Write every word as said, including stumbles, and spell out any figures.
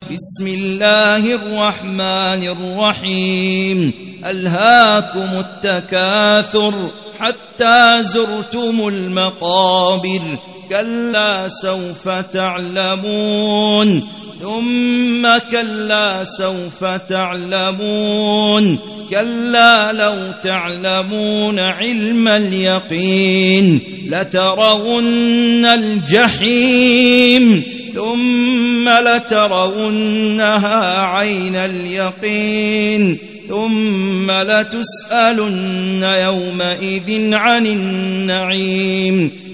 بسم الله الرحمن الرحيم ألهاكم التكاثر حتى زرتم المقابر كلا سوف تعلمون ثم كلا سوف تعلمون كلا لو تعلمون علم اليقين لترون الجحيم ثم لترونها عين اليقين ثم لتسألن يومئذ عن النعيم